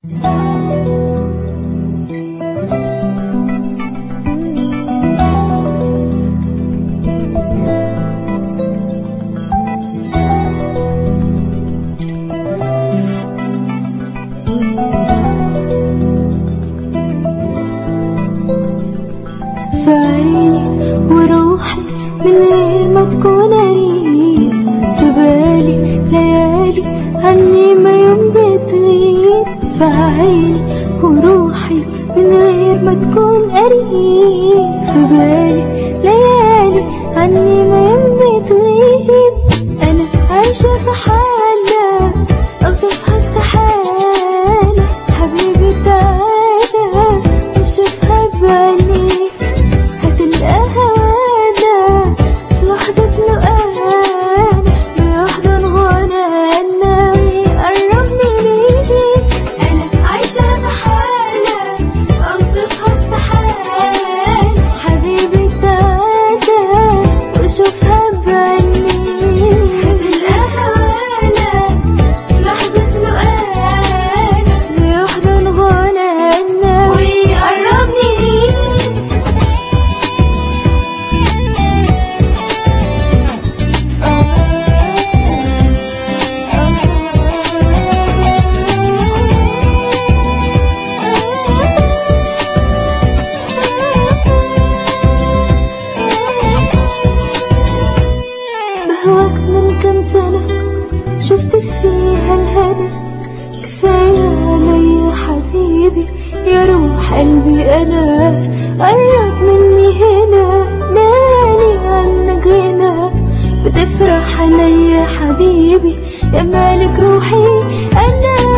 في عيني وروحي من غير ما تكون قريب، في بالي ليالي عني ما يوم بتغيب. في عيني وروحي من غير ما تكون قريب، في بالي ليالي عني ما يوم بتغيب. أنا عايشة في حالة أوصفها استحالة، حبيبي تعالى وشوفها بعينيك، هتلقاها وانا في لحظة لقانا بيحضن غنانا ويقربني ليك. أنا عايشة في حالة أوصفها استحالة، حبيبي تعالى وشوفها بعينيك، هتلقاها وانا في لحظة لقانا بيحضن غنانا ويقربني ليك. بهواك من كام سنة شفت فيها الهنا، كفاية عليا حبيبي يا روح قلبي. أنا قرب مني هنا، مالي عنك غنى، بتفرح عليا حبيبي يا مالك روحي. أنا